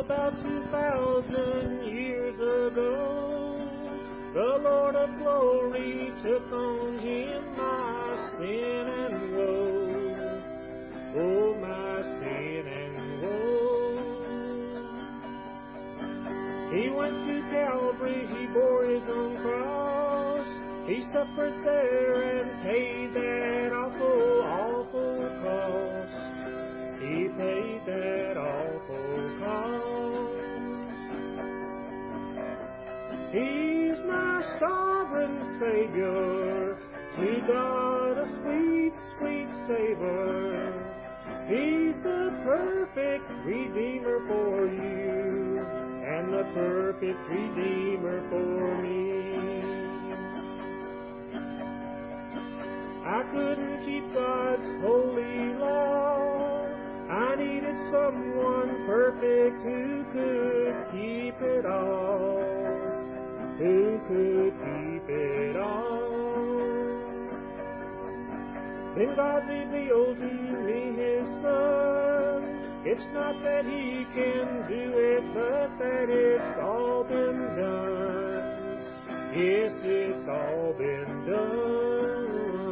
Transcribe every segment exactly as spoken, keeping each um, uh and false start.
about two thousand years ago, the Lord of glory took on him my sin and woe. Oh, my sin and woe. He went to Calvary, he bore his own cross. He suffered there and paid that awful, awful cost. He paid that awful cost. He's my sovereign Savior, to God a sweet, sweet savor. He's the perfect Redeemer for you, and the perfect Redeemer for me. I couldn't keep God's holy law. I needed someone perfect who could keep it all, who could keep it all. Then God revealed to me his Son. It's not that he can do it, but that it's all been done. Yes, it's all been done.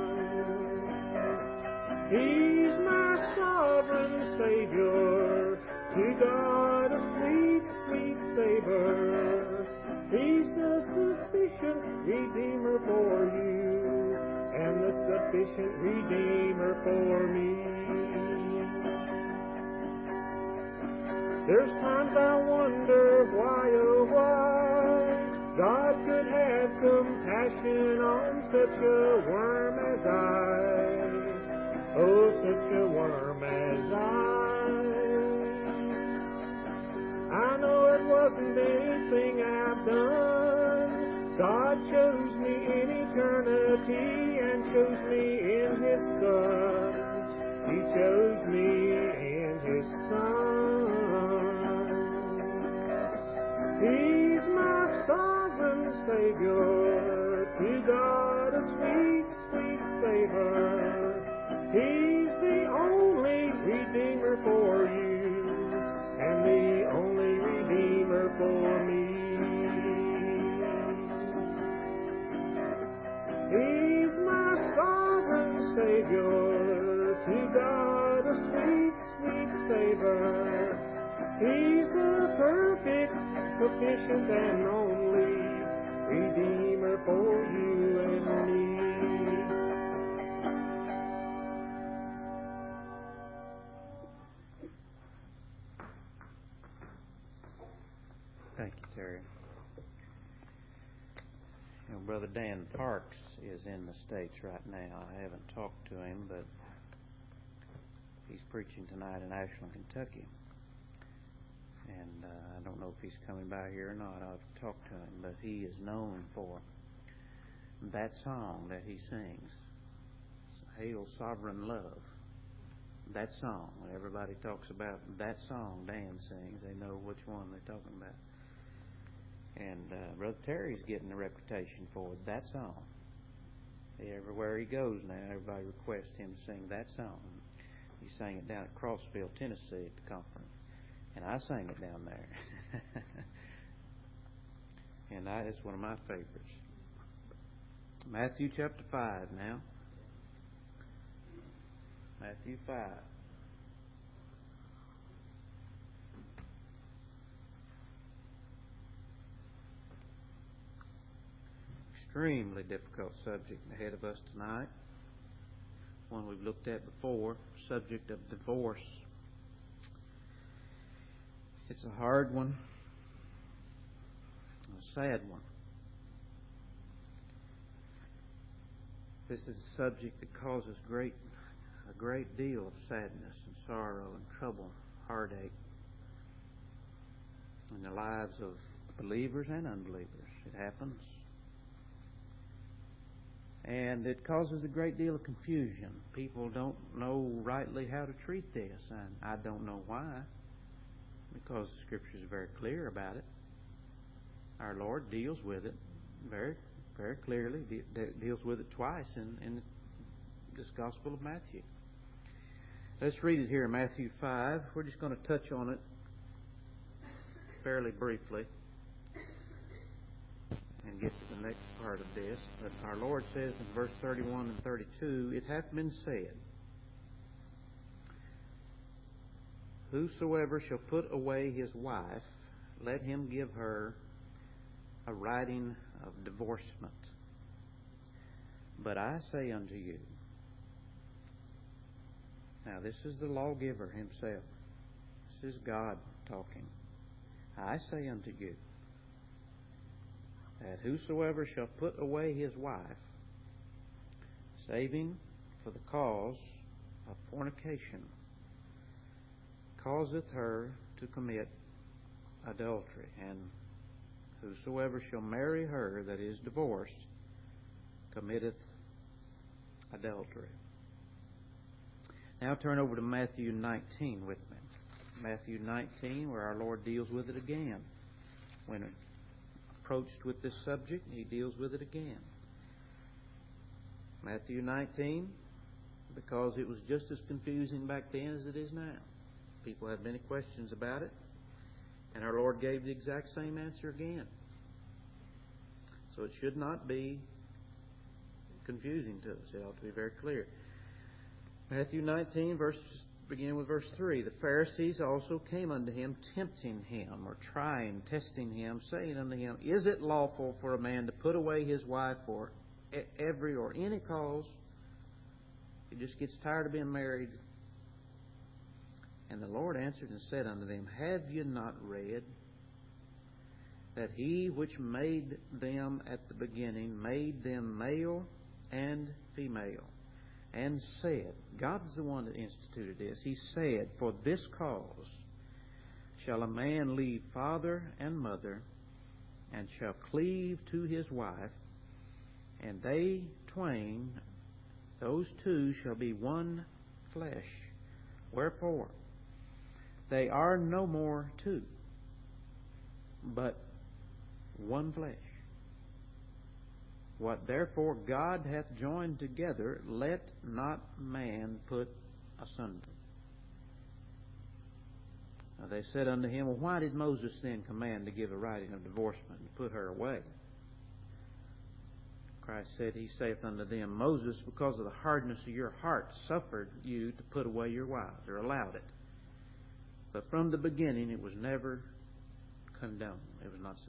He's my sovereign Savior, to God a sweet, sweet savor. He's the sufficient Redeemer for you, and the sufficient Redeemer for me. There's times I wonder why, oh why, God could have compassion on such a worm as I. Oh, such a worm as I. I know it wasn't anything I've done. God chose me in eternity and chose me in his Son. He chose me in his Son. He's my sovereign Savior, to God a sweet, sweet savor. He's the only Redeemer for you, and the only Redeemer for me. He's my sovereign Savior, to God a sweet, sweet savor. He's the perfect, sufficient, and only Redeemer for you and me. Thank you, Terry. You know, Brother Dan Parks is in the States right now. I haven't talked to him, but he's preaching tonight in Ashland, Kentucky. And uh, I don't know if he's coming by here or not. I'll have to talk to him. But he is known for that song that he sings, Hail Sovereign Love. That song. When everybody talks about that song Dan sings, they know which one they're talking about. And uh, Brother Terry's getting a reputation for that song. Everywhere he goes now, everybody requests him to sing that song. He sang it down at Crossville, Tennessee at the conference. And I sang it down there. And I, it's one of my favorites. Matthew chapter five now. Matthew five. Extremely difficult subject ahead of us tonight. One we've looked at before, subject of divorce. It's a hard one, a sad one. This is a subject that causes great, a great deal of sadness and sorrow and trouble, heartache in the lives of believers and unbelievers. It happens. And it causes a great deal of confusion. People don't know rightly how to treat this, and I don't know why. Because the Scriptures are very clear about it. Our Lord deals with it very, very clearly. De- deals with it twice in, in this Gospel of Matthew. Let's read it here in Matthew five. We're just going to touch on it fairly briefly and get to the next part of this. But our Lord says in verse thirty-one and thirty-two, "It hath been said, Whosoever shall put away his wife, let him give her a writing of divorcement. But I say unto you," now this is the lawgiver himself. This is God talking. "I say unto you, that whosoever shall put away his wife, saving for the cause of fornication, causeth her to commit adultery. And whosoever shall marry her that is divorced, committeth adultery." Now turn over to Matthew nineteen with me. Matthew nineteen, where our Lord deals with it again. When approached with this subject, He deals with it again. Matthew nineteen, because it was just as confusing back then as it is now. People had many questions about it, and our Lord gave the exact same answer again. So it should not be confusing to us. It ought to be very clear. Matthew nineteen, verse, beginning with verse three. "The Pharisees also came unto him, tempting him," or trying, testing him, saying unto him, "Is it lawful for a man to put away his wife for every or any cause? He just gets tired of being married." And the Lord answered and said unto them, "Have you not read that He which made them at the beginning made them male and female, and said," God's the one that instituted this, He said, "For this cause shall a man leave father and mother, and shall cleave to his wife, and they twain, those two, shall be one flesh. Wherefore, they are no more two, but one flesh. What therefore God hath joined together, let not man put asunder." Now they said unto him, "Well, why did Moses then command to give a writing of divorcement and put her away?" Christ said, He saith unto them, "Moses, because of the hardness of your heart, suffered you to put away your wives," or allowed it. "But from the beginning it was never condoned." It was not so.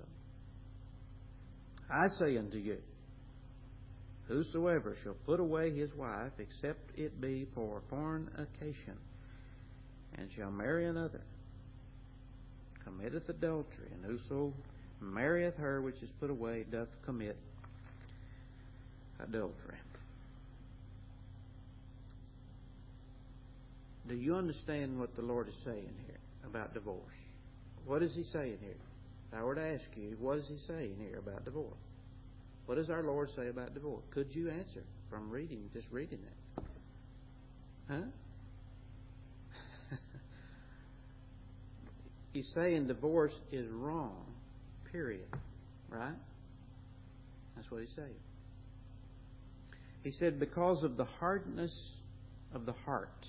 "I say unto you, whosoever shall put away his wife, except it be for fornication, and shall marry another, committeth adultery. And whoso marrieth her which is put away doth commit adultery." Do you understand what the Lord is saying here about divorce? What is He saying here? If I were to ask you, what is He saying here about divorce? What does our Lord say about divorce? Could you answer from reading, just reading it? Huh? He's saying divorce is wrong, period. Right? That's what He's saying. He said, because of the hardness of the heart,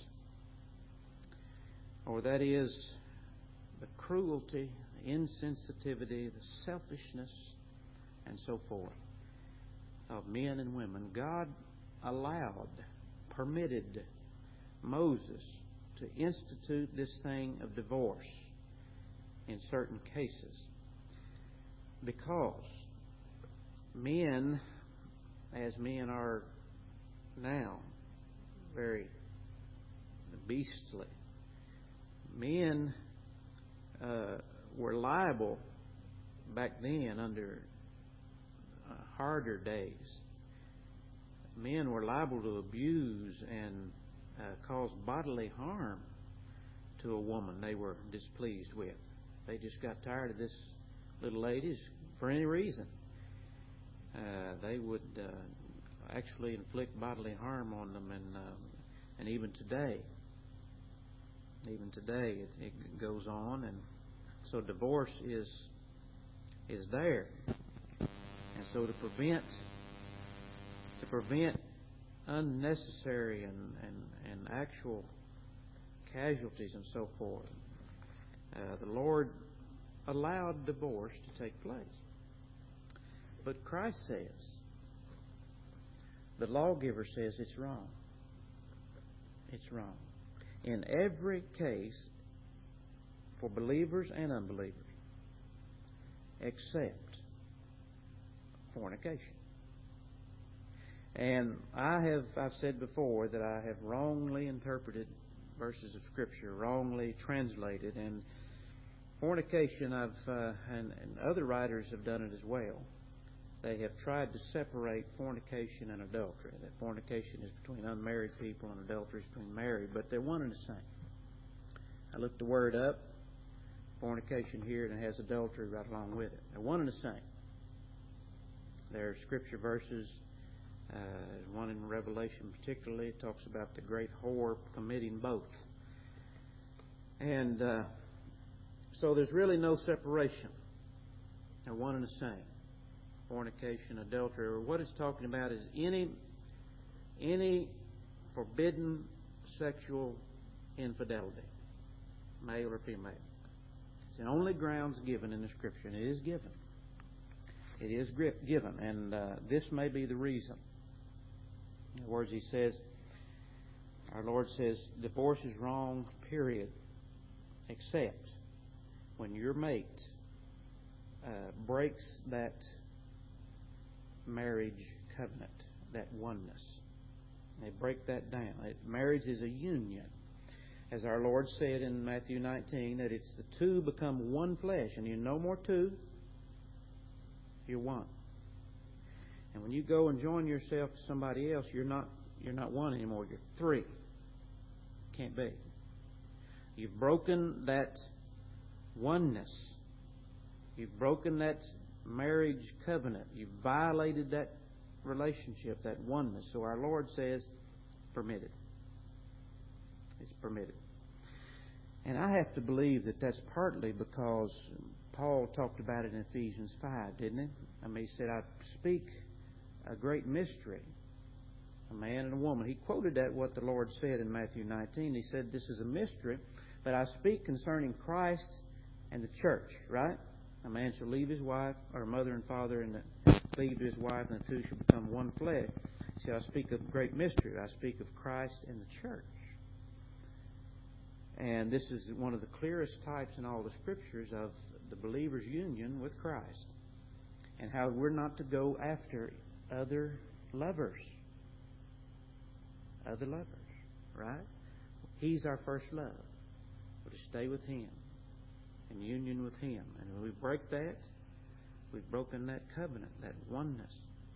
or that is, the cruelty, the insensitivity, the selfishness, and so forth, of men and women, God allowed, permitted Moses to institute this thing of divorce in certain cases. Because men, as men are now, very beastly, men uh, were liable back then under uh, harder days. Men were liable to abuse and uh, cause bodily harm to a woman they were displeased with. They just got tired of this little lady for any reason. Uh, they would uh, actually inflict bodily harm on them, and uh, and even today, even today it, it goes on, and so divorce is is there, and so to prevent to prevent unnecessary and and, and actual casualties and so forth, uh, the Lord allowed divorce to take place. But Christ says, the lawgiver says it's wrong. It's wrong. In every case, for believers and unbelievers, except fornication. And I have, I've said before that I have wrongly interpreted verses of Scripture, wrongly translated, and fornication, I've uh, and, and other writers have done it as well. They have tried to separate fornication and adultery. That fornication is between unmarried people and adultery is between married, but they're one and the same. I looked the word up, fornication here, and it has adultery right along with it. They're one and the same. There are Scripture verses, uh, one in Revelation particularly, it talks about the great whore committing both. And uh, so there's really no separation. They're one and the same. Fornication, adultery, or what it's talking about is any any forbidden sexual infidelity, male or female. It's the only grounds given in the Scripture, and it is given. It is given, and uh, this may be the reason. In other words, he says, our Lord says, divorce is wrong, period, except when your mate uh, breaks that marriage covenant, that oneness. They break that down. Marriage is a union. As our Lord said in Matthew nineteen, that it's the two become one flesh, and you're no more two, you're one. And when you go and join yourself to somebody else, you're not you're not one anymore, you're three. Can't be. You've broken that oneness. You've broken that marriage covenant. You've violated that relationship, that oneness. So our Lord says, permitted. It's permitted. And I have to believe that that's partly because Paul talked about it in Ephesians five, didn't he? I mean, he said, I speak a great mystery, a man and a woman. He quoted that, what the Lord said in Matthew nineteen. He said, this is a mystery, but I speak concerning Christ and the church, right? A man shall leave his wife, or mother and father, and cleave to his wife, and the two shall become one flesh. See, I speak of great mystery. I speak of Christ and the church. And this is one of the clearest types in all the Scriptures of the believer's union with Christ, and how we're not to go after other lovers. Other lovers, right? He's our first love. We're to stay with Him, in union with Him. And when we break that, we've broken that covenant, that oneness.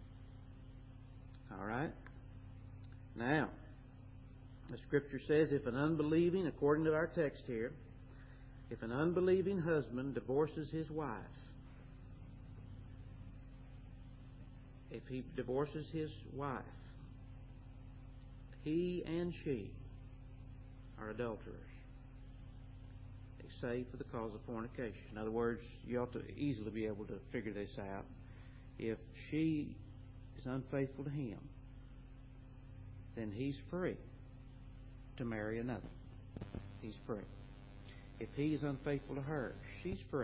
All right? Now, the Scripture says, if an unbelieving, according to our text here, if an unbelieving husband divorces his wife, if he divorces his wife, he and she are adulterers, save for the cause of fornication. In other words, you ought to easily be able to figure this out. If she is unfaithful to him, then he's free to marry another. He's free. If he is unfaithful to her, she's free.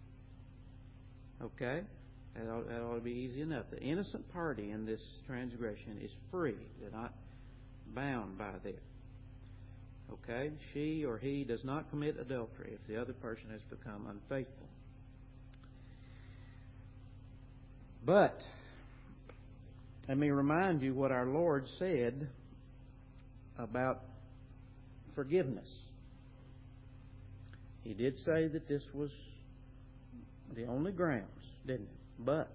Okay? That ought, that ought to be easy enough. The innocent party in this transgression is free. They're not bound by this. Okay? She or he does not commit adultery if the other person has become unfaithful. But let me remind you what our Lord said about forgiveness. He did say that this was the only grounds, didn't he? But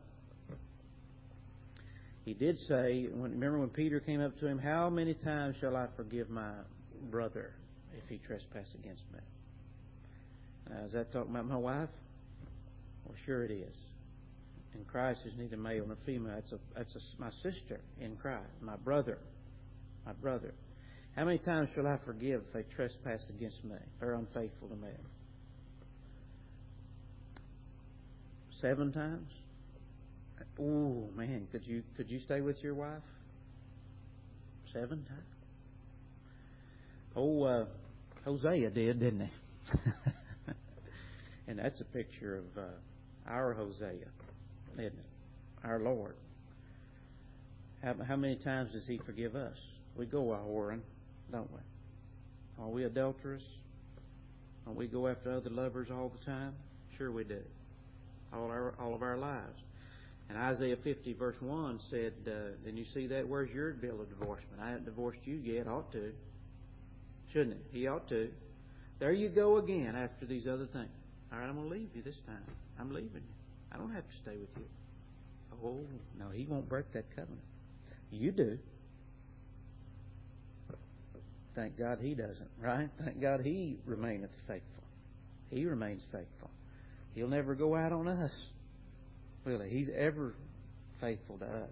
He did say, when, remember when Peter came up to him, how many times shall I forgive my brother if he trespass against me? Now, is that talking about my wife? Well, sure it is. In Christ, there's neither male nor female. That's a, that's a, my sister in Christ, my brother, my brother. How many times shall I forgive if they trespass against me or unfaithful to me? Seven times? Oh man, could you could you stay with your wife? Seven times? Oh, uh, Hosea did, didn't he? And that's a picture of uh, our Hosea, isn't it? Our Lord. How, how many times does He forgive us? We go a whoring, don't we? Are we adulterous? Don't we go after other lovers all the time? Sure we do. All our all of our lives. And Isaiah fifty verse one said, uh, then you see that? Where's your bill of divorcement? I haven't divorced you yet. Ought to. Shouldn't it? He ought to. There you go again after these other things. All right, I'm going to leave you this time. I'm leaving you. I don't have to stay with you. Oh, no, He won't break that covenant. You do. Thank God He doesn't, right? Thank God He remaineth faithful. He remains faithful. He'll never go out on us. Really, He's ever faithful to us.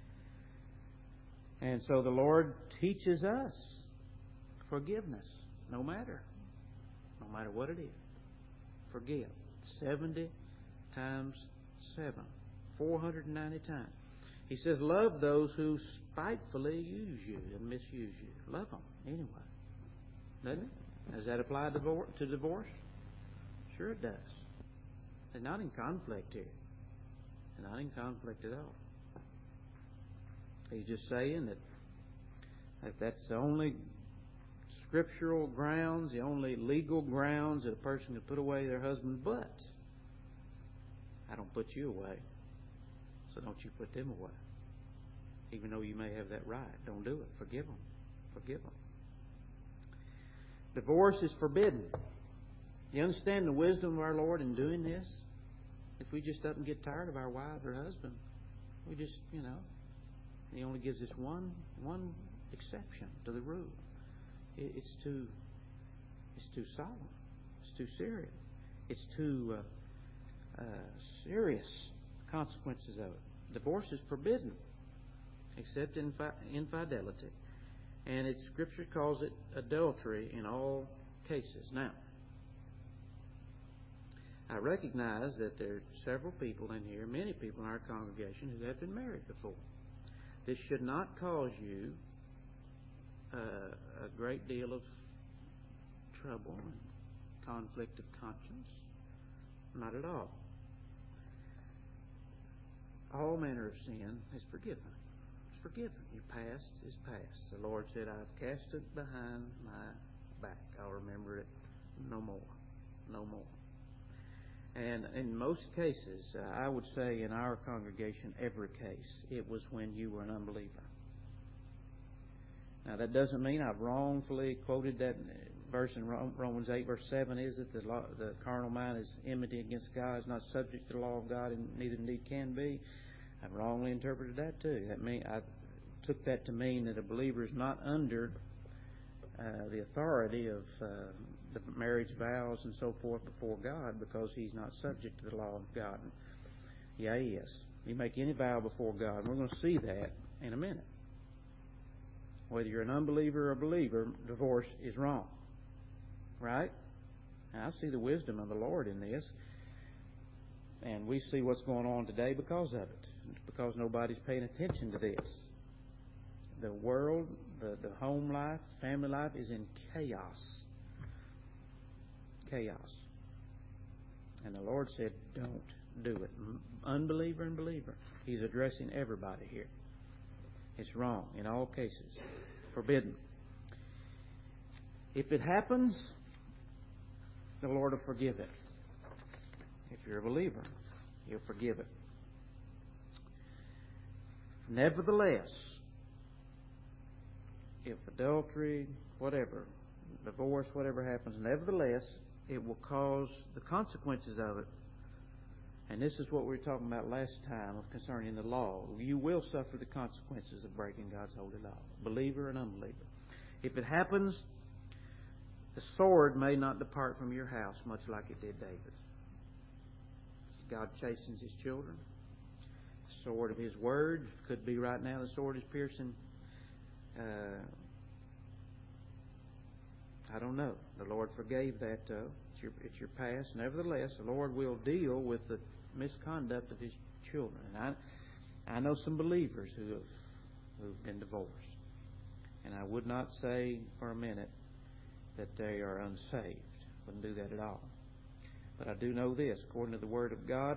And so the Lord teaches us forgiveness, no matter. No matter what it is. Forgive. seventy times seven. four hundred ninety times. He says, love those who spitefully use you and misuse you. Love them anyway. Doesn't it? Does that apply to divorce? Sure it does. They're not in conflict here. They're not in conflict at all. He's just saying that if that's the only scriptural grounds, the only legal grounds that a person can put away their husband, but I don't put you away, so don't you put them away. Even though you may have that right, don't do it. Forgive them. Forgive them. Divorce is forbidden. You understand the wisdom of our Lord in doing this? If we just up and get tired of our wife or husband, we just, you know, He only gives us one one exception to the rule. It's too, it's too solemn. It's too serious. It's too uh, uh, serious consequences of it. Divorce is forbidden, except in infidelity, and its Scripture calls it adultery in all cases. Now, I recognize that there are several people in here, many people in our congregation, who have been married before. This should not cause you Uh, a great deal of trouble and conflict of conscience. Not at all. All manner of sin is forgiven. It's forgiven. Your past is past. The Lord said, I've cast it behind my back. I'll remember it no more. No more. And in most cases, uh, I would say in our congregation, every case, it was when you were an unbeliever. Now, that doesn't mean I've wrongfully quoted that verse in Romans eight, verse seven, is that the, law, the carnal mind is enmity against God, is not subject to the law of God, and neither indeed can be. I've wrongly interpreted that too. That mean, I took that to mean that a believer is not under uh, the authority of uh, the marriage vows and so forth before God, because he's not subject to the law of God. Yeah, he is. You make any vow before God, and we're going to see that in a minute. Whether you're an unbeliever or a believer, divorce is wrong. Right? Now, I see the wisdom of the Lord in this. And we see what's going on today because of it. Because nobody's paying attention to this. The world, the, the home life, family life is in chaos. Chaos. And the Lord said, don't do it. Unbeliever and believer. He's addressing everybody here. It's wrong in all cases. Forbidden. If it happens, the Lord will forgive it. If you're a believer, He'll forgive it. Nevertheless, if adultery, whatever, divorce, whatever happens, nevertheless, it will cause the consequences of it. And this is what we were talking about last time of concerning the law. You will suffer the consequences of breaking God's holy law, believer and unbeliever. If it happens, the sword may not depart from your house, much like it did David. God chastens His children. The sword of His word could be right now. The sword is piercing. Uh, I don't know. The Lord forgave that, though. It's your, it's your past. Nevertheless, the Lord will deal with the misconduct of His children. And I, I know some believers who have who've been divorced. And I would not say for a minute that they are unsaved. Wouldn't do that at all. But I do know this, according to the Word of God,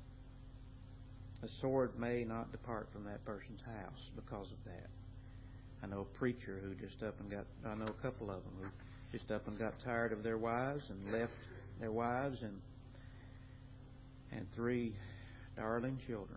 a sword may not depart from that person's house because of that. I know a preacher who just up and got, I know a couple of them who just up and got tired of their wives and left their wives and and three darling children.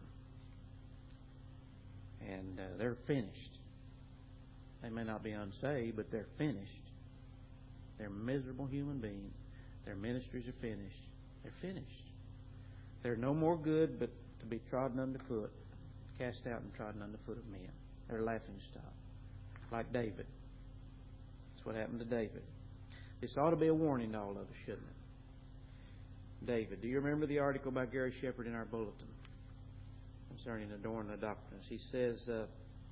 And uh, they're finished. They may not be unsaved, but they're finished. They're miserable human beings. Their ministries are finished. They're finished. They're no more good but to be trodden underfoot, cast out and trodden underfoot of men. They're laughing stock. Like David. That's what happened to David. This ought to be a warning to all of us, shouldn't it? David. Do you remember the article by Gary Shepard in our bulletin concerning adorning the doctrines? He says, uh,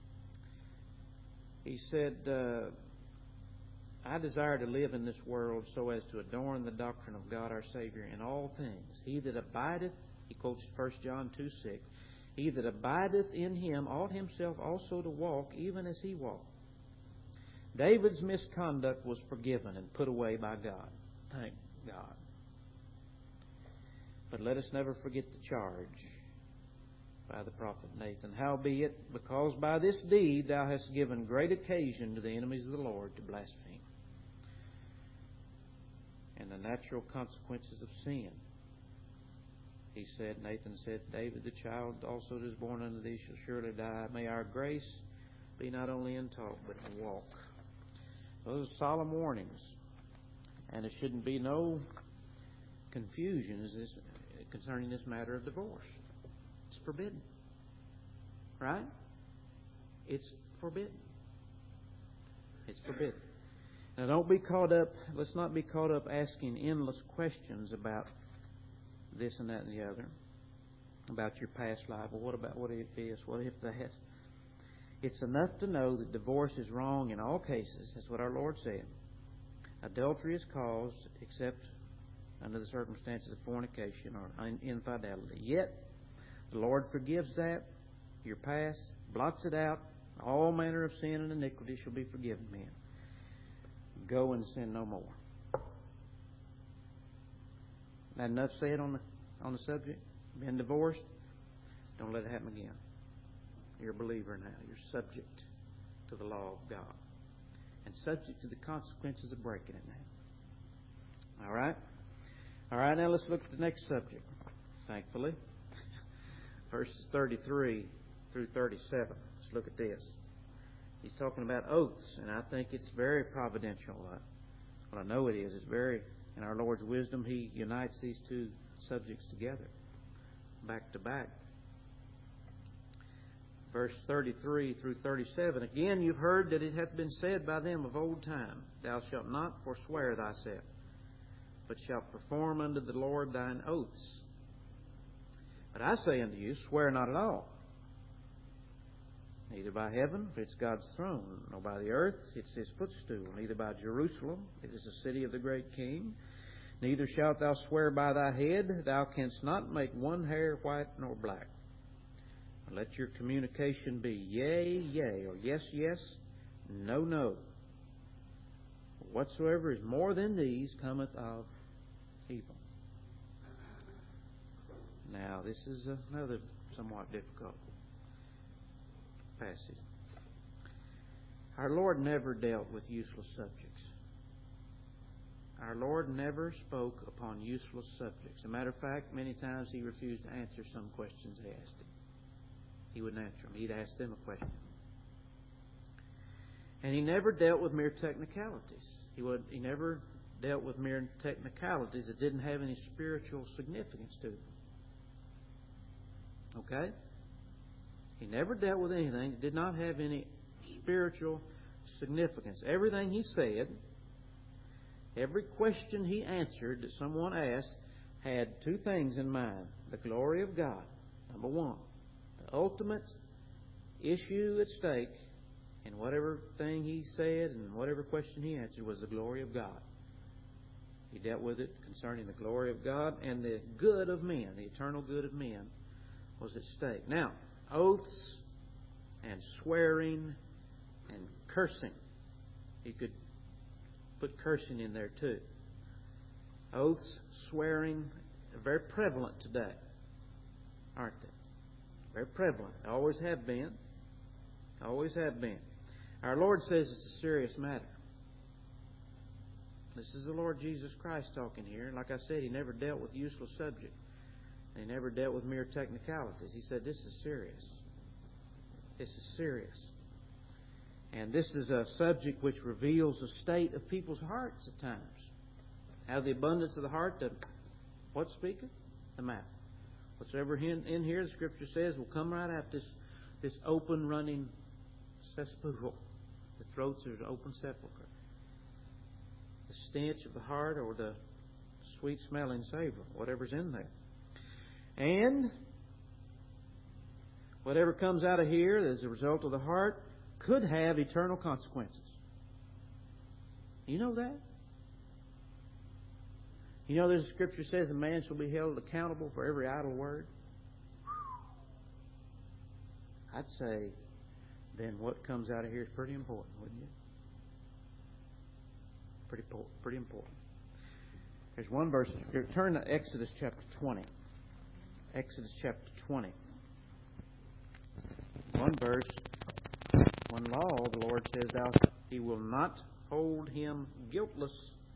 he said, uh, I desire to live in this world so as to adorn the doctrine of God our Savior in all things. He that abideth, he quotes First John two six, he that abideth in Him ought himself also to walk even as He walked. David's misconduct was forgiven and put away by God. Thank God. But let us never forget the charge by the prophet Nathan. Howbeit, because by this deed thou hast given great occasion to the enemies of the Lord to blaspheme. And the natural consequences of sin. He said, Nathan said, David, the child also that is born unto thee shall surely die. May our grace be not only in talk, but in walk. Those are solemn warnings. And there shouldn't be no confusion as this, concerning this matter of divorce. It's forbidden. Right? It's forbidden. It's forbidden. Now don't be caught up, let's not be caught up asking endless questions about this and that and the other. About your past life. Well, what about, what if this? What if that? It's enough to know that divorce is wrong in all cases. That's what our Lord said. Adultery is caused except under the circumstances of fornication or infidelity. Yet, the Lord forgives that, your past, blots it out. All manner of sin and iniquity shall be forgiven men. Go and sin no more. That enough said on the on the subject? Been divorced? Don't let it happen again. You're a believer now. You're subject to the law of God. And subject to the consequences of breaking it now. All right? All right, now let's look at the next subject, thankfully. Verses thirty-three through thirty-seven. Let's look at this. He's talking about oaths, and I think it's very providential. Uh, well, I know it is. It's very, in our Lord's wisdom, He unites these two subjects together, back to back. Verse thirty-three through thirty-seven. Again, you've heard that it hath been said by them of old time, Thou shalt not forswear thyself, but shalt perform unto the Lord thine oaths. But I say unto you, swear not at all, neither by heaven, for it's God's throne, nor by the earth, it's His footstool, neither by Jerusalem, it is the city of the great King. Neither shalt thou swear by thy head, thou canst not make one hair white nor black. Let your communication be yea, yea, or yes, yes, no, no. Whatsoever is more than these cometh of evil. Now, this is another somewhat difficult passage. Our Lord never dealt with useless subjects. Our Lord never spoke upon useless subjects. As a matter of fact, many times He refused to answer some questions they asked Him. He wouldn't answer them. He'd ask them a question. And He never dealt with mere technicalities. He would. He never dealt with mere technicalities that didn't have any spiritual significance to them. Okay? He never dealt with anything that did not have any spiritual significance. Everything He said, every question He answered that someone asked, had two things in mind. The glory of God, number one. The ultimate issue at stake in whatever thing He said and whatever question He answered was the glory of God. He dealt with it concerning the glory of God, and the good of men, the eternal good of men, was at stake. Now, oaths and swearing and cursing. He could put cursing in there too. Oaths, swearing, are very prevalent today, aren't they? Very prevalent. Always have been. Always have been. Our Lord says it's a serious matter. This is the Lord Jesus Christ talking here. Like I said, He never dealt with useless subject. He never dealt with mere technicalities. He said this is serious. This is serious. And this is a subject which reveals the state of people's hearts at times. Out of the abundance of the heart, the what speaketh? The mouth. Whatsoever in, in here, the Scripture says, will come right out this, this open running cesspool. The throats are an open sepulchre. The stench of the heart or the sweet smelling savor, whatever's in there. And whatever comes out of here as a result of the heart could have eternal consequences. You know that? You know there's a Scripture says a man shall be held accountable for every idle word. I'd say then what comes out of here is pretty important, wouldn't you? Pretty, pretty important. There's one verse. Turn to Exodus chapter twenty. Exodus chapter twenty. One verse, one law, the Lord says, "Thou He will not hold him guiltless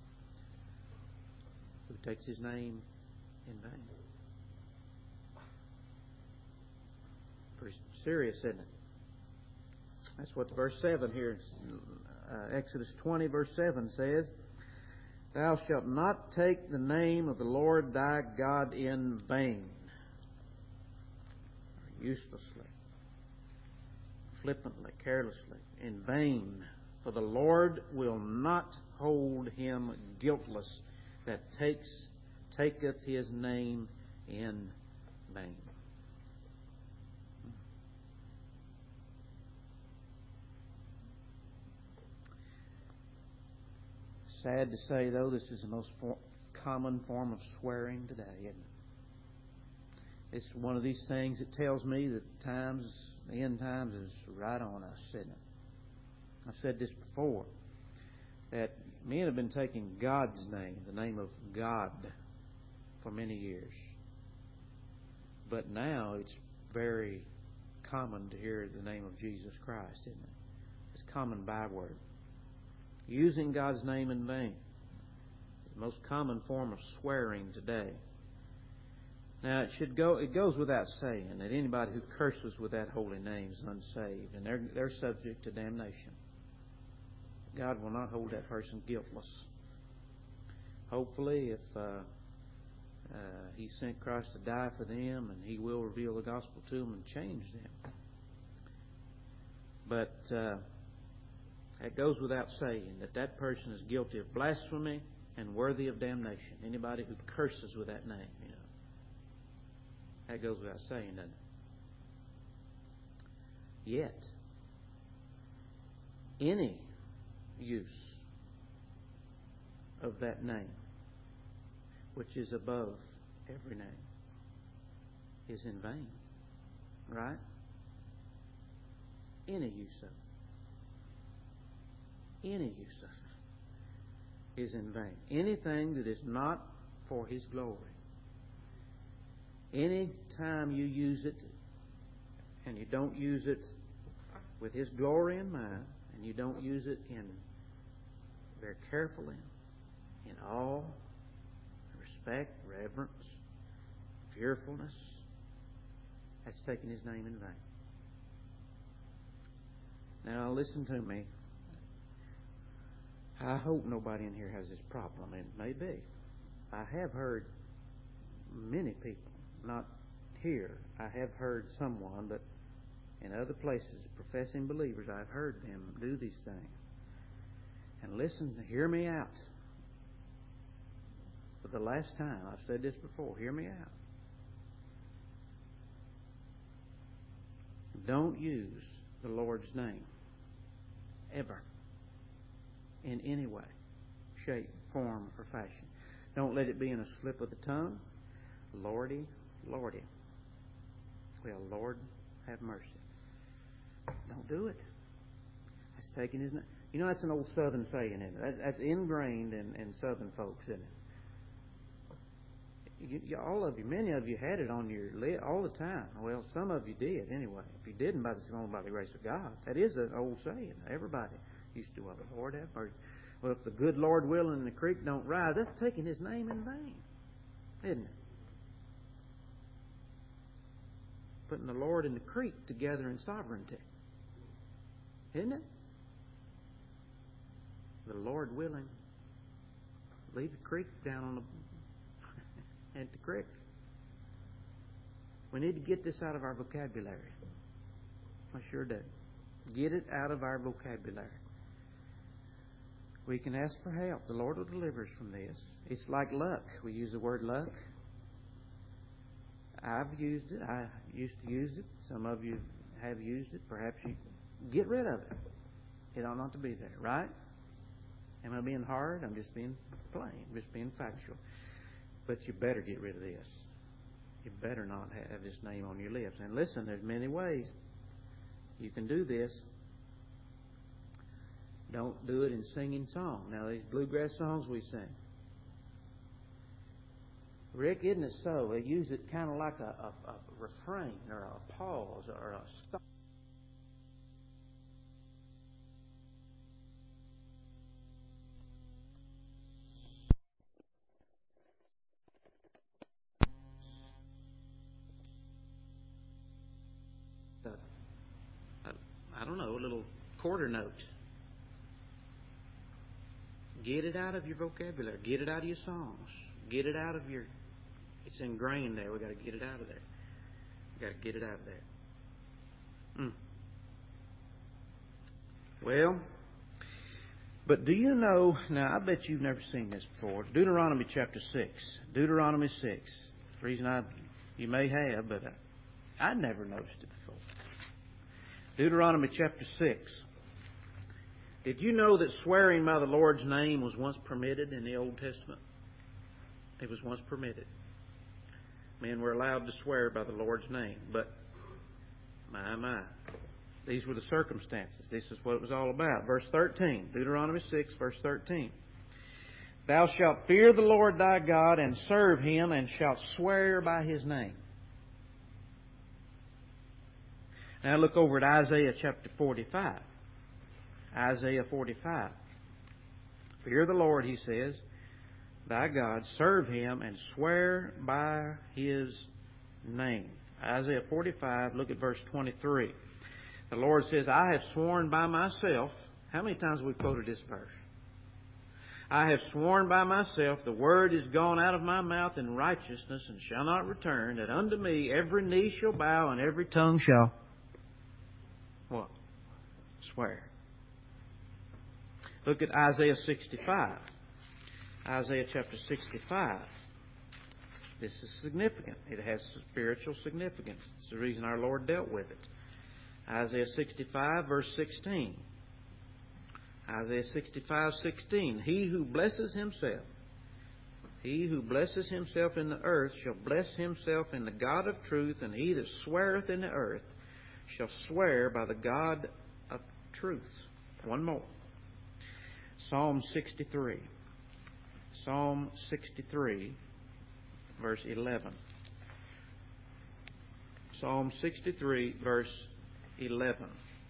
who takes His name in vain." Pretty serious, isn't it? That's what verse seven here, uh, Exodus twenty, verse seven says. "Thou shalt not take the name of the Lord thy God in vain," or uselessly, flippantly, carelessly, in vain. "For the Lord will not hold him guiltless that takes taketh His name in vain." Sad to say, though, this is the most for- common form of swearing today, isn't it? It's one of these things that tells me that times, the end times is right on us, isn't it? I've said this before, that men have been taking God's name, the name of God, for many years. But now it's very common to hear the name of Jesus Christ, isn't it? It's a common byword. Using God's name in vain. The most common form of swearing today. Now it should go it goes without saying that anybody who curses with that holy name is unsaved, and they're they're subject to damnation. God will not hold that person guiltless. Hopefully, if uh, uh, He sent Christ to die for them, and He will reveal the gospel to them and change them. But uh, it goes without saying that that person is guilty of blasphemy and worthy of damnation. Anybody who curses with that name, you know. That goes without saying, doesn't it? Yet, any use of that name, which is above every name, is in vain. Right? Any use of it. Any use of it is in vain. Anything that is not for His glory. Any time you use it and you don't use it with His glory in mind, and you don't use it in very carefully, in awe, respect, reverence, fearfulness, that's taking His name in vain. Now listen to me. I hope nobody in here has this problem. It may be. I have heard many people, not here. I have heard someone, but in other places, professing believers, I've heard them do these things. And listen, hear me out. For the last time, I've said this before, hear me out. Don't use the Lord's name ever, in any way, shape, form, or fashion. Don't let it be in a slip of the tongue. Lordy, Lordy. Well, Lord, have mercy. Don't do it. That's taking His name. You know, that's an old Southern saying, isn't it? That's ingrained in, in Southern folks, isn't it? You, you, all of you, many of you had it on your list all the time. Well, some of you did anyway. If you didn't, by the, only by the grace of God. That is an old saying. Everybody used to, well, the Lord have mercy. Well, if the good Lord willing and the creek don't rise, that's taking His name in vain, isn't it? Putting the Lord and the creek together in sovereignty, isn't it? The Lord willing, leave the creek down on the at the creek. We need to get this out of our vocabulary. I sure do. Get it out of our vocabulary. We can ask for help. The Lord will deliver us from this. It's like luck. We use the word luck. I've used it. I used to use it. Some of you have used it. Perhaps you get rid of it. It ought not to be there, right? Am I being hard? I'm just being plain, just being factual. But you better get rid of this. You better not have this name on your lips. And listen, there's many ways you can do this. Don't do it in singing song. Now, these bluegrass songs we sing. Rick, isn't it so? They use it kind of like a, a, a refrain or a pause or a stop. I don't know, a little quarter note. Get it out of your vocabulary. Get it out of your songs. Get it out of your... It's ingrained there. We've got to get it out of there. We've got to get it out of there. Mm. Well, but do you know... Now, I bet you've never seen this before. Deuteronomy chapter six. Deuteronomy six. The reason I... You may have, but I, I never noticed it before. Deuteronomy chapter six. Did you know that swearing by the Lord's name was once permitted in the Old Testament? It was once permitted. Men were allowed to swear by the Lord's name. But, my, my, these were the circumstances. This is what it was all about. Verse thirteen. Deuteronomy six, verse thirteen. Thou shalt fear the Lord thy God and serve Him, and shalt swear by His name. Now look over at Isaiah chapter forty-five. Isaiah forty-five. Fear the Lord, he says, thy God, serve Him, and swear by His name. Isaiah forty-five, look at verse twenty-three. The Lord says, I have sworn by myself. How many times have we quoted this verse? I have sworn by myself, the word is gone out of my mouth in righteousness, and shall not return, that unto me every knee shall bow, and every tongue shall... What? Swear. Look at Isaiah sixty-five. Isaiah chapter sixty-five. This is significant. It has spiritual significance. It's the reason our Lord dealt with it. Isaiah sixty-five, verse sixteen. Isaiah sixty-five, sixteen. He who blesses himself, he who blesses himself in the earth shall bless himself in the God of truth, and he that sweareth in the earth shall swear by the God of truth. One more. Psalm sixty-three. Psalm sixty-three, verse eleven. Psalm sixty-three, verse eleven.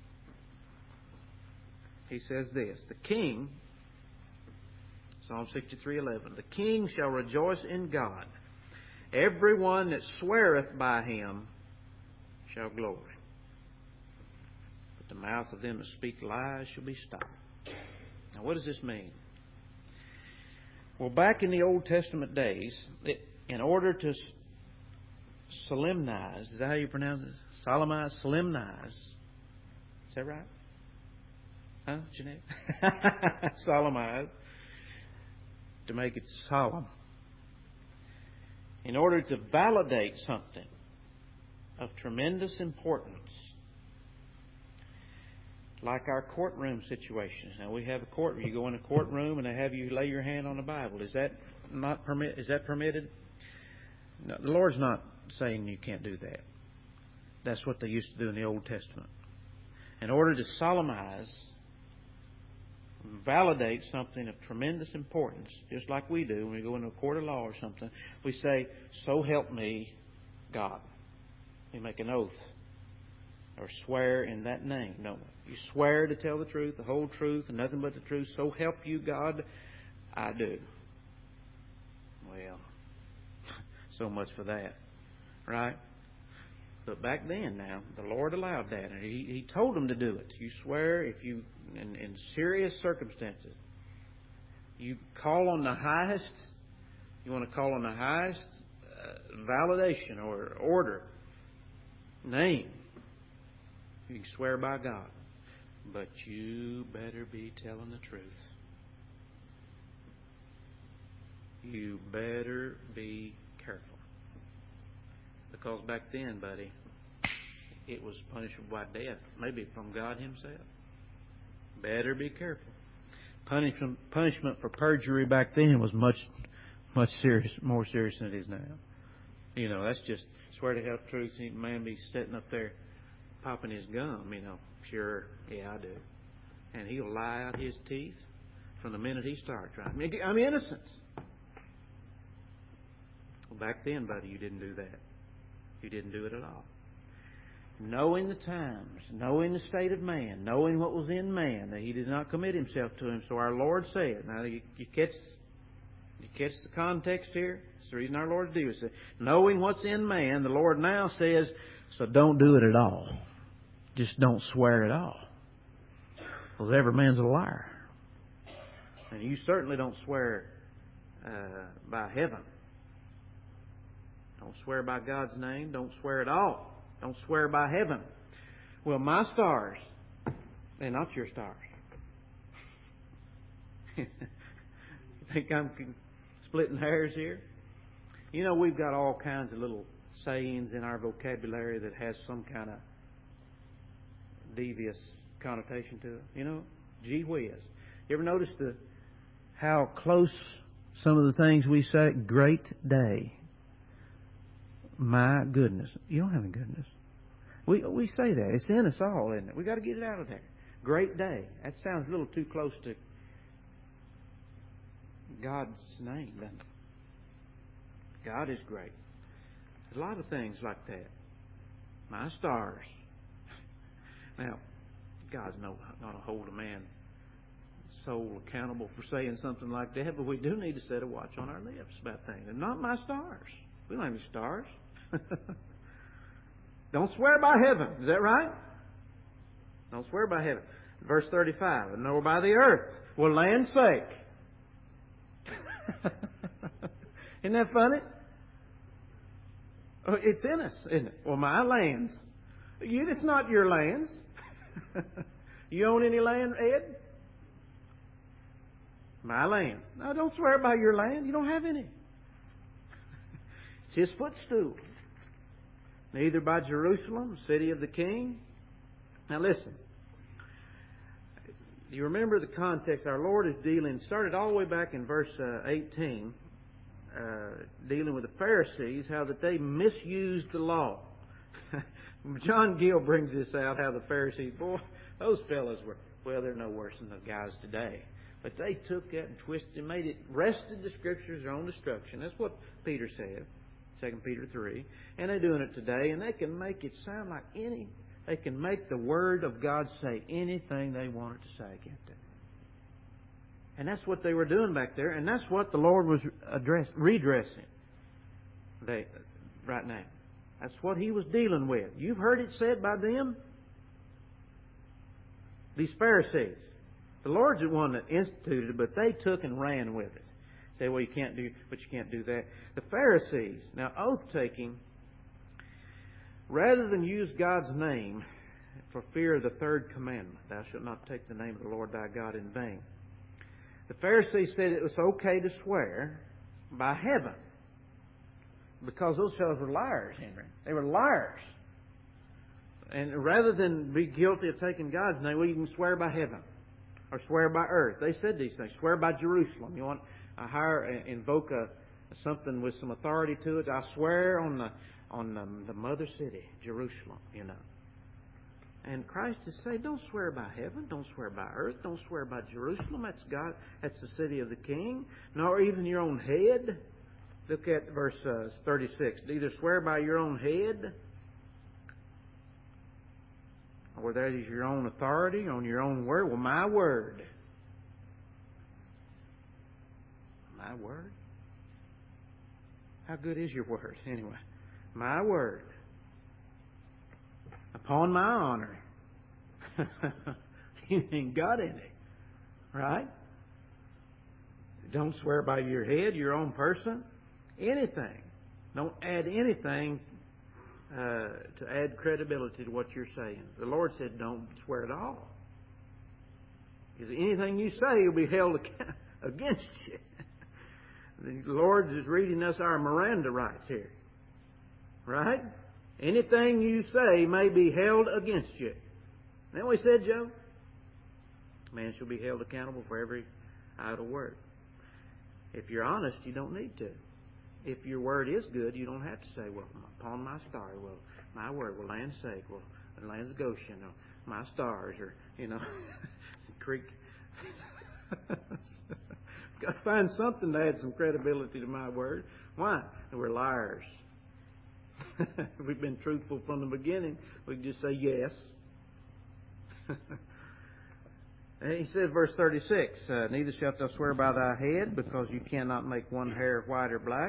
He says this, the king, Psalm sixty-three, eleven, the king shall rejoice in God. Every one that sweareth by Him shall glory. But the mouth of them that speak lies shall be stopped. Now, what does this mean? Well, back in the Old Testament days, it, in order to solemnize, is that how you pronounce it? Solemnize? Solemnize. Is that right? Huh, Jeanette? Solemnize. To make it solemn. In order to validate something of tremendous importance, like our courtroom situations. Now, we have a courtroom. You go in a courtroom and they have you lay your hand on the Bible. Is that not permit? Is that permitted? No, the Lord's not saying you can't do that. That's what they used to do in the Old Testament. In order to solemnize, validates something of tremendous importance, just like we do when we go into a court of law or something. We say, "So help me, God." We make an oath or swear in that name, don't we? You swear to tell the truth, the whole truth, and nothing but the truth. So help you, God, I do. Well, so much for that, right? But back then, now, the Lord allowed that, and He, he told them to do it. You swear if you, in, in serious circumstances, you call on the highest, you want to call on the highest uh, validation or order, name, you can swear by God. But you better be telling the truth. You better be careful. Because back then, buddy, it was punishable by death, maybe from God Himself. Better be careful. Punishment, punishment for perjury back then was much, much serious, more serious than it is now. You know, that's just swear to tell the truth. A man be sitting up there popping his gum. You know, sure, yeah, I do, and he'll lie out his teeth from the minute he starts. Right? I mean, I'm innocent. Well, back then, buddy, you didn't do that. You didn't do it at all. Knowing the times, knowing the state of man, knowing what was in man, that he did not commit himself to him. So our Lord said, now you, you catch you catch the context here? It's the reason our Lord did it. Knowing what's in man, the Lord now says, so don't do it at all. Just don't swear at all. Because every man's a liar. And you certainly don't swear uh, by heaven. Don't swear by God's name. Don't swear at all. Don't swear by heaven. Well, my stars, they're not your stars. You think I'm splitting hairs here? You know, we've got all kinds of little sayings in our vocabulary that has some kind of devious connotation to it. You know, gee whiz. You ever notice the how close some of the things we say? Great day. My goodness. You don't have any goodness. We we say that. It's in us all, isn't it? We've got to get it out of there. Great day. That sounds a little too close to God's name, doesn't it? God is great. There's a lot of things like that. My stars. Now, God's not going to hold a man's soul accountable for saying something like that, but we do need to set a watch on our lips about things. And not my stars. We don't have any stars. Don't swear by heaven. Is that right? Don't swear by heaven. Verse thirty-five. Nor by the earth, for land's sake. Isn't that funny? Oh, it's in us, isn't it? Well, my lands. You, it's not your lands. You own any land, Ed? My lands. No, don't swear by your land. You don't have any. It's His footstool. Neither by Jerusalem, city of the King. Now listen. Do you remember the context? Our Lord is dealing, started all the way back in verse uh, eighteen, uh, dealing with the Pharisees, how that they misused the law. John Gill brings this out, how the Pharisees, boy, those fellas were, well, they're no worse than the guys today. But they took that and twisted and made it, wrested the Scriptures their own destruction. That's what Peter said, Second Peter three. And they're doing it today, and they can make it sound like any, they can make the Word of God say anything they want it to say, can't they? And that's what they were doing back there, and that's what the Lord was address, redressing they, right now. That's what He was dealing with. You've heard it said by them, these Pharisees. The Lord's the one that instituted it, but they took and ran with it. Say, well, you can't do, but you can't do that. The Pharisees, now oath-taking, rather than use God's name for fear of the third commandment, thou shalt not take the name of the Lord thy God in vain. The Pharisees said it was okay to swear by heaven. Because those fellows were liars, Henry. They were liars. And rather than be guilty of taking God's name, well, you can swear by heaven. Or swear by earth. They said these things. Swear by Jerusalem. You want I hire invoke a, something with some authority to it. I swear on the on the, the mother city, Jerusalem. You know. And Christ is saying, don't swear by heaven, don't swear by earth, don't swear by Jerusalem. That's God. That's the city of the King. Nor even your own head. Look at verse uh, thirty-six. Neither swear by your own head, or that is your own authority, on your own word. Well, my word. My word? How good is your word, anyway? My word. Upon my honor. You ain't got any. Right? Don't swear by your head, your own person. Anything. Don't add anything uh, to add credibility to what you're saying. The Lord said don't swear at all. Because anything you say will be held against you. The Lord is reading us our Miranda rights here. Right? Anything you say may be held against you. Isn't that what he said, Joe? Man shall be held accountable for every idle word. If you're honest, you don't need to. If your word is good, you don't have to say, well, upon my star, well, my word, well, land's sake, well, the land's of Goshen, or my stars, or, you know, creek. Got to find something to add some credibility to my word. Why? We're liars. We've been truthful from the beginning. We can just say yes. He says, verse thirty-six, uh, neither shalt thou swear by thy head, because you cannot make one hair white or black.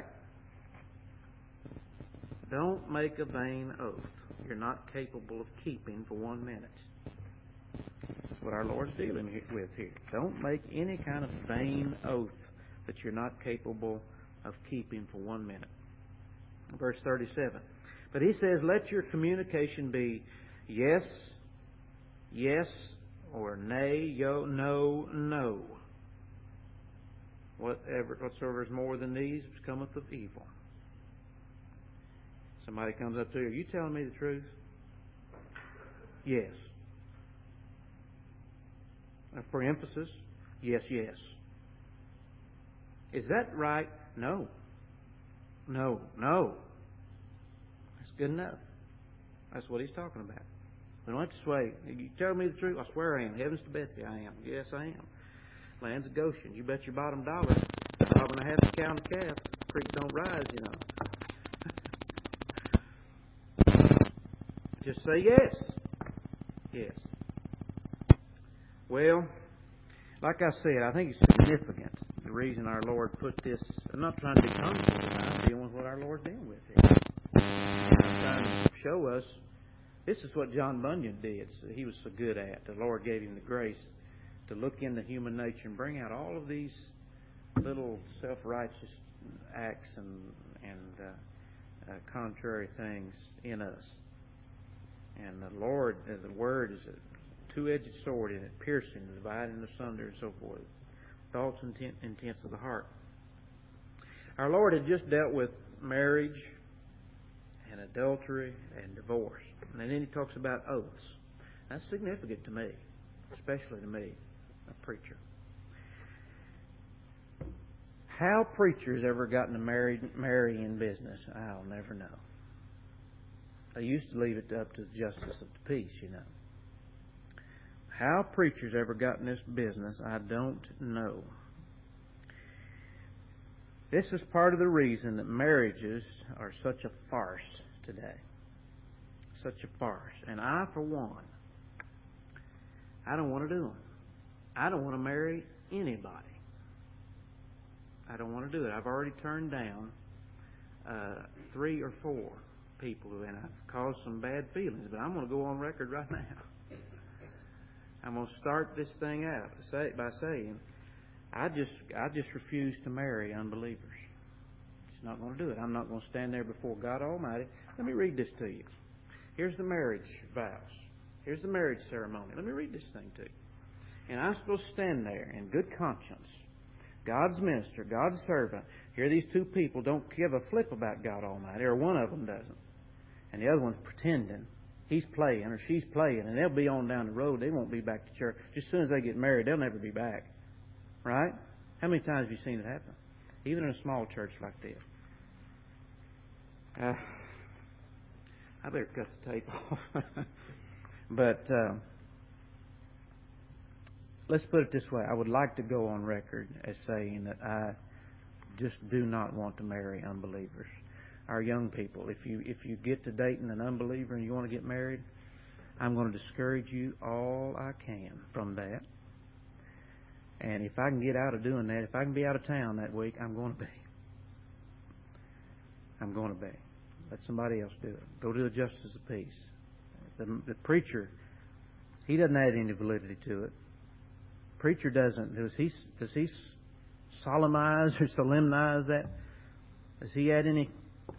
Don't make a vain oath you're not capable of keeping for one minute. That's what our Lord's dealing with here. Don't make any kind of vain oath that you're not capable of keeping for one minute. Verse thirty-seven. But he says, let your communication be yes, yes, or nay, yo, no, no. Whatever, whatsoever is more than these cometh of evil. Somebody comes up to you, are you telling me the truth? Yes. For emphasis, yes, yes. Is that right? No. No, no. That's good enough. That's what he's talking about. We don't have to sway. You tell me the truth? I swear I am. Heavens to Betsy, I am. Yes, I am. Lands of Goshen. You bet your bottom dollar. Bob and a half a cow and a calf. Creek don't rise, you know. Just say yes. Yes. Well, like I said, I think it's significant. The reason our Lord put this, I'm not trying to be comfortable, I'm dealing with what our Lord's dealing with here. I'm trying to show us, this is what John Bunyan did. He was so good at. The Lord gave him the grace to look into human nature and bring out all of these little self-righteous acts and, and uh, uh, contrary things in us. And the Lord, uh, the Word is a two-edged sword in it, piercing, dividing asunder, and so forth. Thoughts and intent, intents of the heart. Our Lord had just dealt with marriage and adultery and divorce. And then he talks about oaths. That's significant to me, especially to me, a preacher. How preachers ever got into married, marrying business, I'll never know. They used to leave it up to the justice of the peace, you know. How preachers ever got in this business, I don't know. This is part of the reason that marriages are such a farce today. Such a farce. And I, for one, I don't want to do them. I don't want to marry anybody. I don't want to do it. I've already turned down uh, three or four people, and I've caused some bad feelings, but I'm going to go on record right now. I'm going to start this thing out by saying, I just I just refuse to marry unbelievers. Just not going to do it. I'm not going to stand there before God Almighty. Let me read this to you. Here's the marriage vows. Here's the marriage ceremony. Let me read this thing to you. And I'm supposed to stand there in good conscience, God's minister, God's servant. Here these two people don't give a flip about God Almighty, or one of them doesn't. And the other one's pretending. He's playing or she's playing, and they'll be on down the road. They won't be back to church. Just as soon as they get married, they'll never be back. Right? How many times have you seen it happen? Even in a small church like this. Uh, I better cut the tape off. But uh, let's put it this way. I would like to go on record as saying that I just do not want to marry unbelievers. Our young people, if you if you get to dating an unbeliever and you want to get married, I'm going to discourage you all I can from that. And if I can get out of doing that, if I can be out of town that week, I'm going to be. I'm going to be. Let somebody else do it. Go to the justice of peace. The, the preacher, he doesn't add any validity to it. Preacher doesn't. Does he? Does he solemnize or solemnize that? Does he add any?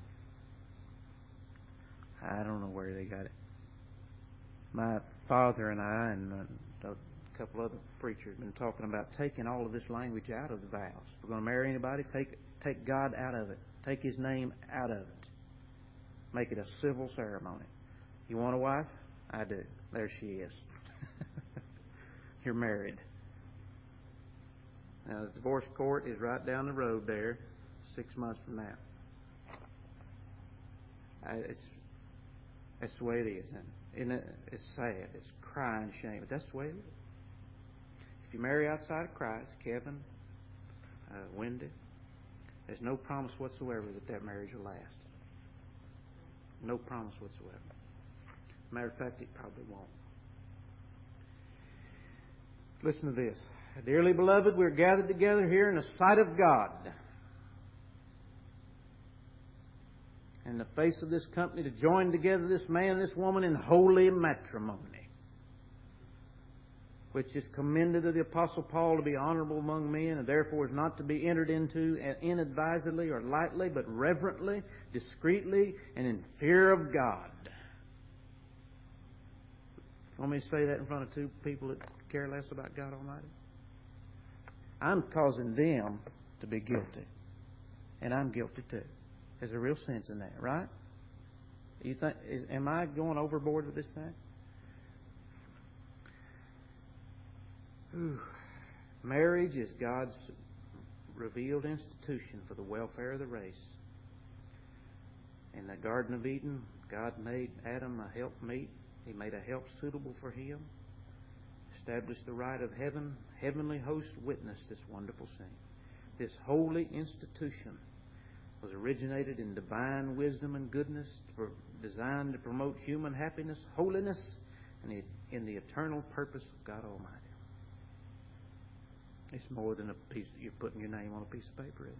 I don't know where they got it. My father and I and a couple other preachers have been talking about taking all of this language out of the vows. If we're going to marry anybody, take take God out of it. Take His name out of it. Make it a civil ceremony. You want a wife? I do. There she is. You're married. Now, the divorce court is right down the road there, six months from now. I, it's, that's the way it is. And it, it's sad. It's crying shame. But that's the way it is. If you marry outside of Christ, Kevin, uh, Wendy, there's no promise whatsoever that that marriage will last. No promise whatsoever. Matter of fact, it probably won't. Listen to this. Dearly beloved, we're gathered together here in the sight of God, in the face of this company, to join together this man and this woman in holy matrimony, which is commended to the Apostle Paul to be honorable among men, and therefore is not to be entered into inadvisedly or lightly, but reverently, discreetly, and in fear of God. Want me to say that in front of two people that care less about God Almighty? I'm causing them to be guilty. And I'm guilty too. There's a real sense in that, right? You think? Is, am I going overboard with this thing? Whew. Marriage is God's revealed institution for the welfare of the race. In the Garden of Eden, God made Adam a helpmeet. He made a help suitable for him. Established the right of heaven. Heavenly hosts witnessed this wonderful scene. This holy institution was originated in divine wisdom and goodness, for, designed to promote human happiness, holiness, and the, in the eternal purpose of God Almighty. It's more than a piece. You're putting your name on a piece of paper, isn't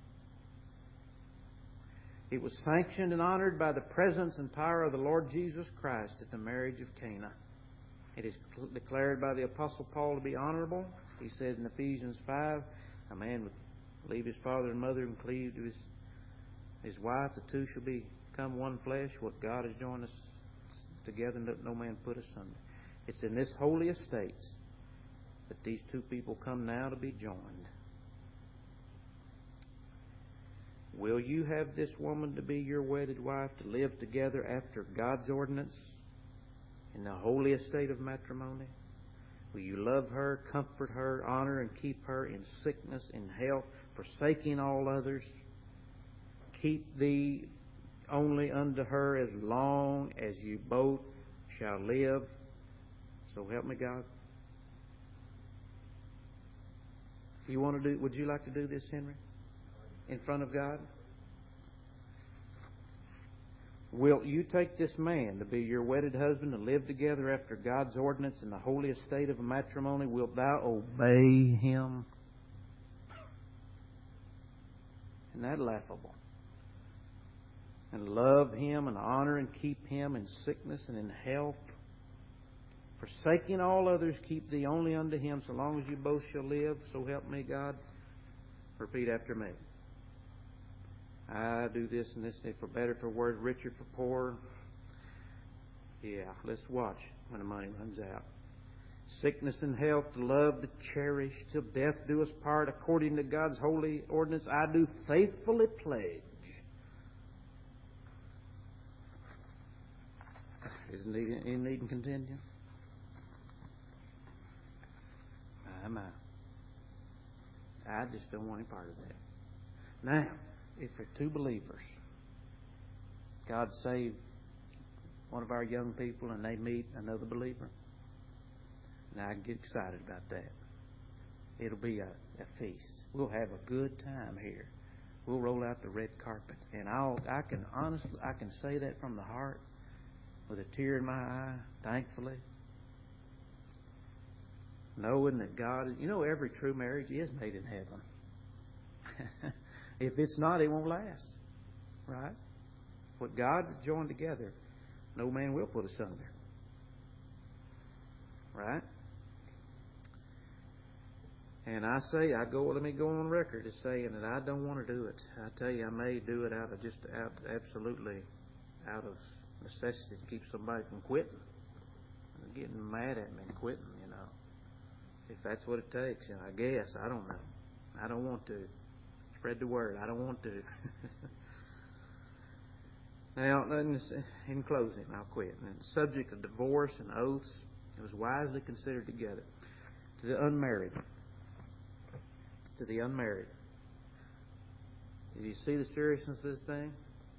it? It was sanctioned and honored by the presence and power of the Lord Jesus Christ at the marriage of Cana. It is declared by the Apostle Paul to be honorable. He said in Ephesians five, a man would leave his father and mother and cleave to his his wife. The two shall become one flesh. What God has joined us together, no man put asunder. It's in this holy estate that these two people come now to be joined. Will you have this woman to be your wedded wife, to live together after God's ordinance in the holy estate of matrimony? Will you love her, comfort her, honor and keep her in sickness, in health, forsaking all others? Keep thee only unto her as long as you both shall live. So help me God. You want to do? Would you like to do this, Henry? In front of God? Will you take this man to be your wedded husband and live together after God's ordinance in the holy estate of matrimony? Wilt thou obey him? Isn't that laughable? And love him and honor and keep him in sickness and in health. Forsaking all others, keep thee only unto him, so long as you both shall live. So help me God. Repeat after me. I do this and this, for better, for worse, richer, for poorer. Yeah, let's watch when the money runs out. Sickness and health, to love, to cherish, till death do us part, according to God's holy ordinance, I do faithfully pledge. Isn't it any need in continue? My, my. I just don't want any part of that. Now, if they're two believers, God saved one of our young people and they meet another believer. Now I get excited about that. It'll be a, a feast. We'll have a good time here. We'll roll out the red carpet. And I'll, I can honestly, I can say that from the heart with a tear in my eye, thankfully. Knowing that God is, you know, every true marriage is made in heaven. If it's not, it won't last. Right? What God joined together, no man will put asunder. Right? And I say, I go, let me go on record as saying that I don't want to do it. I tell you, I may do it out of just out, absolutely out of necessity to keep somebody from quitting, getting mad at me and quitting, you know. If that's what it takes, you know, I guess. I don't know. I don't want to. Spread the word. I don't want to. Now, in closing, I'll quit. And the subject of divorce and oaths, it was wisely considered together. To the unmarried. To the unmarried. Do you see the seriousness of this thing?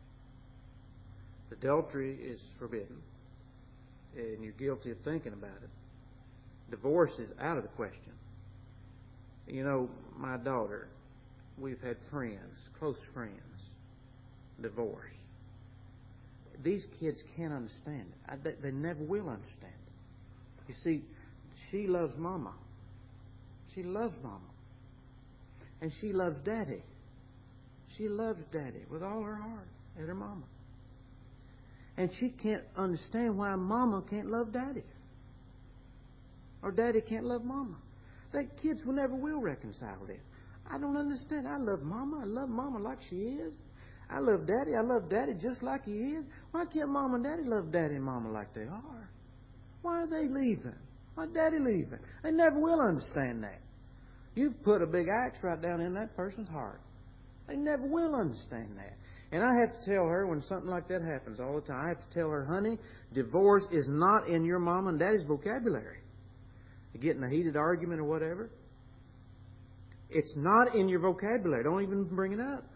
Adultery is forbidden. And you're guilty of thinking about it. Divorce is out of the question. You know, my daughter, we've had friends, close friends, divorce. These kids can't understand it. I, they, they never will understand it. You see, she loves Mama. She loves Mama. And she loves Daddy. She loves Daddy with all her heart and her Mama. And she can't understand why Mama can't love Daddy. Or Daddy can't love Mama. That kids will never will reconcile this. I don't understand. I love Mama. I love Mama like she is. I love Daddy. I love Daddy just like he is. Why can't Mama and Daddy love Daddy and Mama like they are? Why are they leaving? Why Daddy leaving? They never will understand that. You've put a big axe right down in that person's heart. They never will understand that. And I have to tell her when something like that happens all the time, I have to tell her, honey, divorce is not in your Mama and Daddy's vocabulary. You get in a heated argument or whatever. It's not in your vocabulary. Don't even bring it up.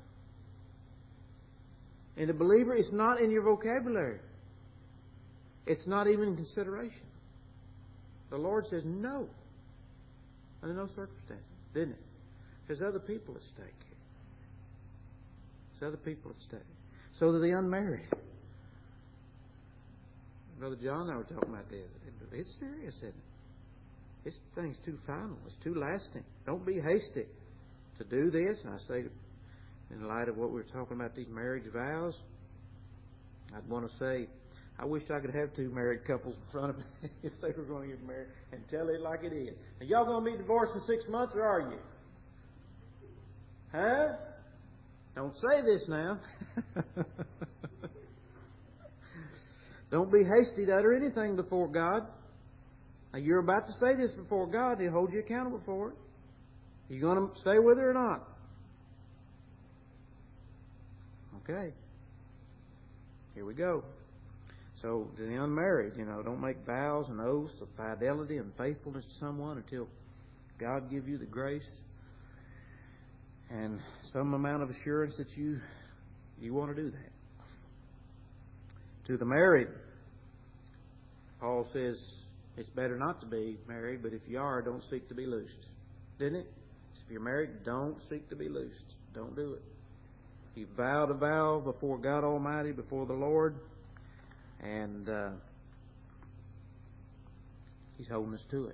And the believer, it's not in your vocabulary. It's not even in consideration. The Lord says no. Under no circumstances. Didn't it? There's other people at stake here. There's other people at stake. So do the unmarried. Brother John and I were talking about this. It's serious, isn't it? This thing's too final. It's too lasting. Don't be hasty to do this. And I say, in light of what we were talking about, these marriage vows, I'd want to say, I wish I could have two married couples in front of me if they were going to get married and tell it like it is. Now, y'all going to be divorced in six months or are you? Huh? Don't say this now. Don't be hasty to utter anything before God. Now, you're about to say this before God. He'll hold you accountable for it. Are you going to stay with her or not? Okay. Here we go. So, to the unmarried, you know, don't make vows and oaths of fidelity and faithfulness to someone until God give you the grace and some amount of assurance that you you want to do that. To the married, Paul says it's better not to be married, but if you are, don't seek to be loosed. Didn't it? If you're married, don't seek to be loosed. Don't do it. You vowed a vow before God Almighty, before the Lord, and uh, He's holding us to it.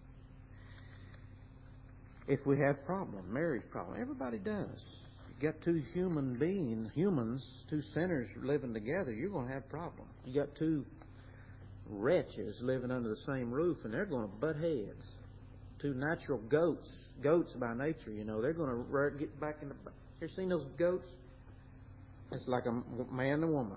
If we have problems, marriage problems, everybody does. You got two human beings, humans, two sinners living together, you're going to have problems. You got two wretches living under the same roof, and they're going to butt heads. Two natural goats, goats by nature, you know, they're going to get back in the. You ever seen those goats? It's like a man and a woman.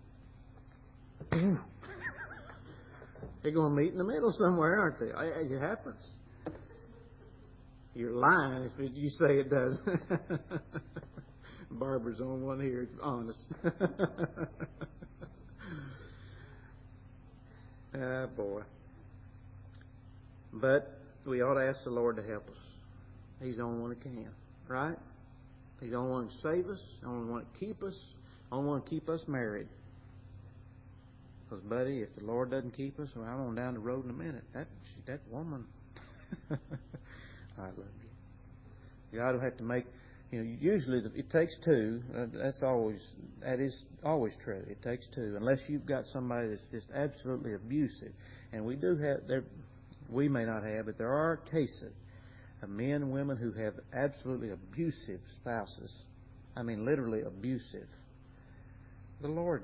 They're going to meet in the middle somewhere, aren't they? It happens. You're lying if you say it does. Barbara's on one here. It's honest. Ah, boy. But we ought to ask the Lord to help us. He's the only one that can, right? He's the only one to save us, the only one to keep us, the only one to keep us married. Because, buddy, if the Lord doesn't keep us, well, I'm on down the road in a minute. That that woman, I love you. God will have to make, you know, usually it takes two. Uh, that's always, that is always true. It takes two. Unless you've got somebody that's just absolutely abusive. And we do have, there, we may not have, but there are cases of men and women who have absolutely abusive spouses. I mean, literally abusive. The Lord,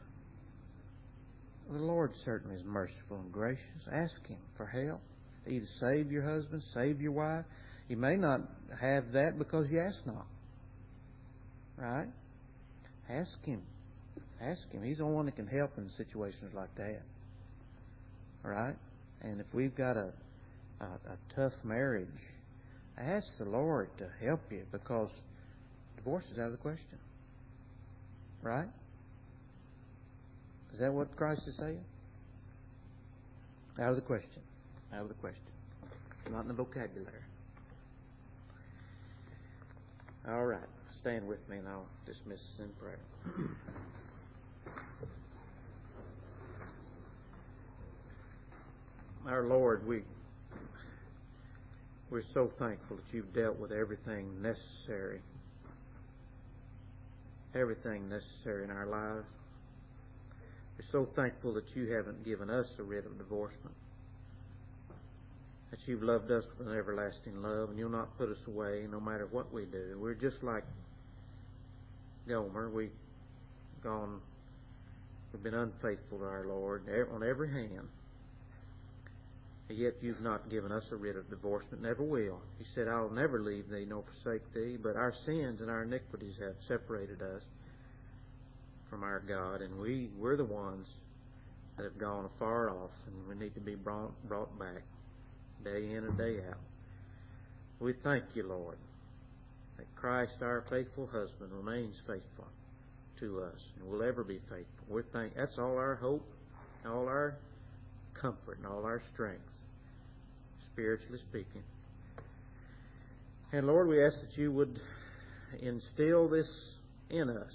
the Lord certainly is merciful and gracious. Ask Him for help to either save your husband, save your wife. You may not have that because you ask not. Right? Ask Him. Ask Him. He's the one that can help in situations like that. Right? And if we've got a, a, a tough marriage, ask the Lord to help you, because divorce is out of the question. Right? Is that what Christ is saying? Out of the question. Out of the question. Not in the vocabulary. All right. Stand with me and I'll dismiss us in prayer. Our Lord, we, we're so thankful that You've dealt with everything necessary. Everything necessary in our lives. We're so thankful that You haven't given us a writ of divorcement. That You've loved us with an everlasting love, and You'll not put us away no matter what we do. We're just like Gomer. We've gone, we've been unfaithful to our Lord on every hand. And yet You've not given us a writ of divorcement, never will. You said, I'll never leave Thee nor forsake Thee, but our sins and our iniquities have separated us from our God, and we, we're the ones that have gone afar off, and we need to be brought, brought back day in and day out. We thank You, Lord, that Christ, our faithful husband, remains faithful to us and will ever be faithful. We thank, that's all our hope, all our comfort, and all our strength, spiritually speaking. And Lord, we ask that You would instill this in us.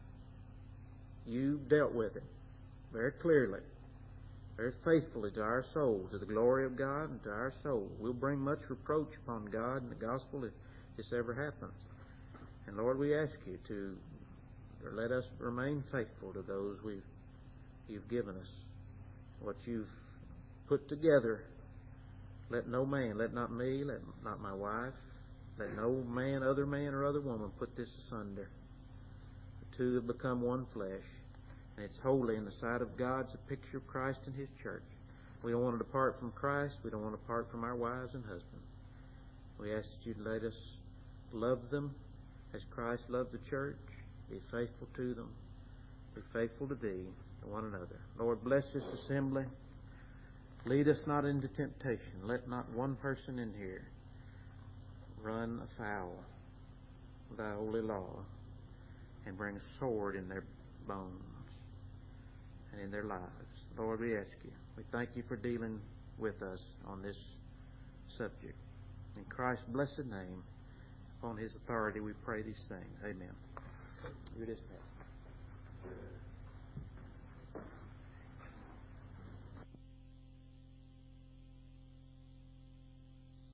You've dealt with it very clearly, very faithfully to our souls, to the glory of God and to our soul. We'll bring much reproach upon God and the gospel if this ever happens. And Lord, we ask You to let us remain faithful to those we've, You've given us, what You've put together. Let no man, let not me, let not my wife, let no man, other man or other woman put this asunder. The two have become one flesh. And it's holy in the sight of God. It's a picture of Christ and His church. We don't want to depart from Christ. We don't want to depart from our wives and husbands. We ask that You'd let us love them as Christ loved the church. Be faithful to them. Be faithful to Thee, to one another. Lord, bless this assembly. Lead us not into temptation. Let not one person in here run afoul of Thy holy law and bring a sword in their bones and in their lives. Lord, we ask You. We thank You for dealing with us on this subject. In Christ's blessed name, upon His authority, we pray these things. Amen. You're dismissed.